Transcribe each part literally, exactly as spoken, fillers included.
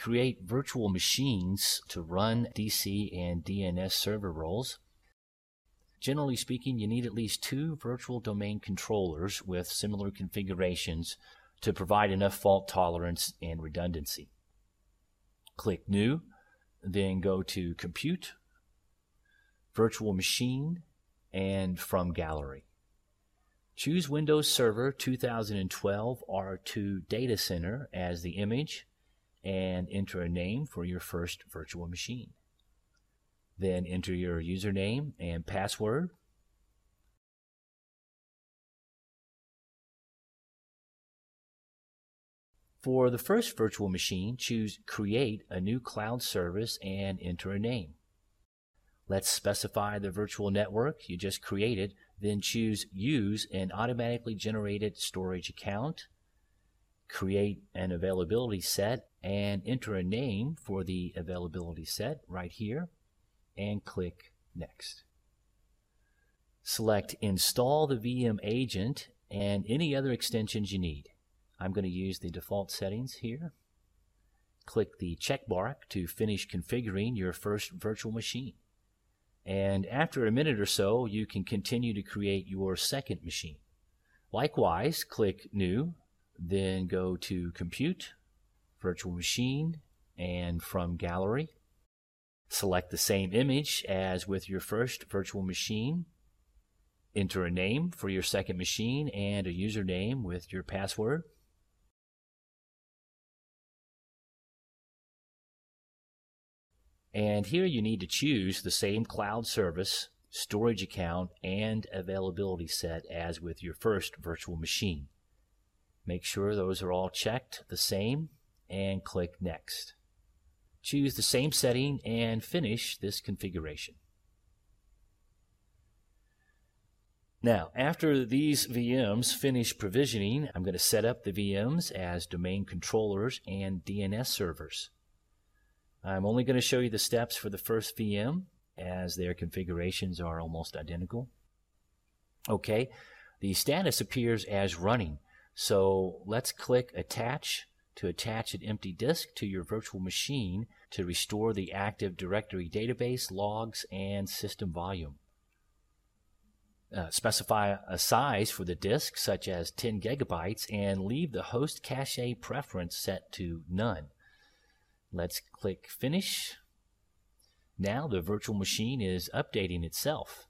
create virtual machines to run D C and D N S server roles. Generally speaking, you need at least two virtual domain controllers with similar configurations to provide enough fault tolerance and redundancy. Click New, then go to Compute, Virtual Machine, and From Gallery. Choose Windows Server two thousand twelve R two Data Center as the image and enter a name for your first virtual machine. Then enter your username and password. For the first virtual machine, choose Create a new cloud service and enter a name. Let's specify the virtual network you just created, then choose Use an automatically generated storage account, create an availability set, and enter a name for the availability set right here, and click Next. Select Install the V M agent and any other extensions you need. I'm going to use the default settings here. Click the check mark to finish configuring your first virtual machine. And after a minute or so, you can continue to create your second machine. Likewise, click New, then go to Compute, Virtual Machine, and From Gallery. Select the same image as with your first virtual machine. Enter a name for your second machine and a username with your password. And here you need to choose the same cloud service, storage account, and availability set as with your first virtual machine. Make sure those are all checked the same and click Next. Choose the same setting and finish this configuration. Now, after these V Ms finish provisioning, I'm going to set up the V Ms as domain controllers and D N S servers. I'm only going to show you the steps for the first V M, as their configurations are almost identical. Okay, the status appears as running, so let's click Attach to attach an empty disk to your virtual machine to restore the Active Directory database, logs, and system volume. Uh, specify a size for the disk, such as ten gigabytes, and leave the host cache preference set to None. Let's click Finish. Now the virtual machine is updating itself.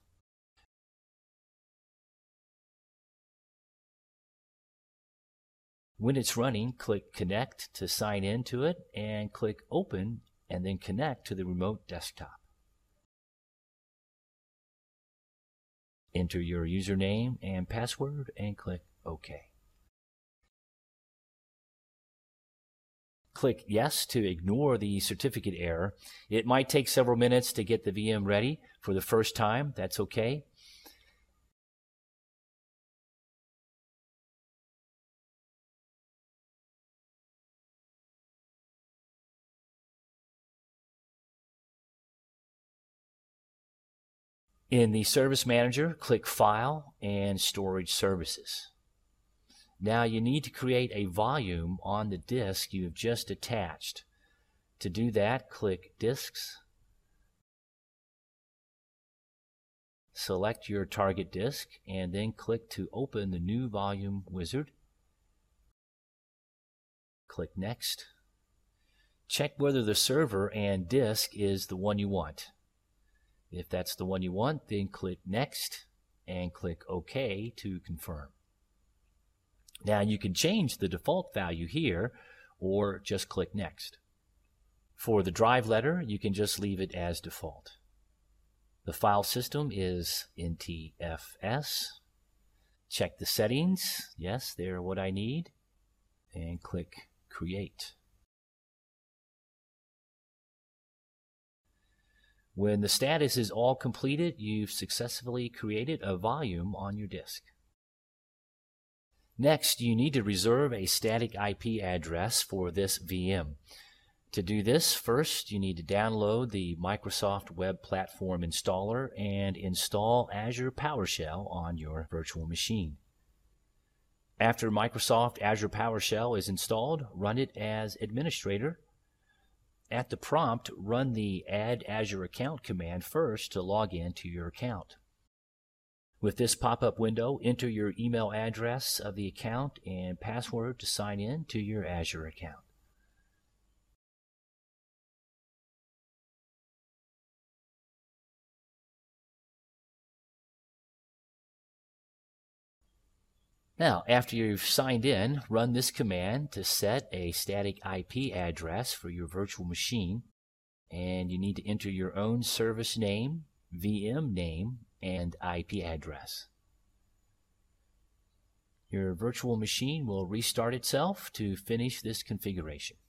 When it's running, click Connect to sign in to it, and click Open, and then connect to the remote desktop. Enter your username and password, and click OK. Click Yes to ignore the certificate error. It might take several minutes to get the V M ready for the first time. That's okay. In the Service Manager, click File and Storage Services. Now you need to create a volume on the disk you have just attached. To do that, click Disks. Select your target disk and then click to open the new volume wizard. Click Next. Check whether the server and disk is the one you want. If that's the one you want, then click Next and click OK to confirm. Now you can change the default value here or just click Next. For the drive letter, you can just leave it as default. The file system is N T F S. Check the settings. Yes, they're what I need. And click Create. When the status is all completed, you've successfully created a volume on your disk. Next, you need to reserve a static I P address for this V M. To do this, first you need to download the Microsoft Web Platform Installer and install Azure PowerShell on your virtual machine. After Microsoft Azure PowerShell is installed, run it as administrator. at the prompt, run the Add Azure Account command first to log in to your account. With this pop-up window, enter your email address of the account and password to sign in to your Azure account. Now, after you've signed in, run this command to set a static I P address for your virtual machine, and you need to enter your own service name, V M name, and I P address. Your virtual machine will restart itself to finish this configuration.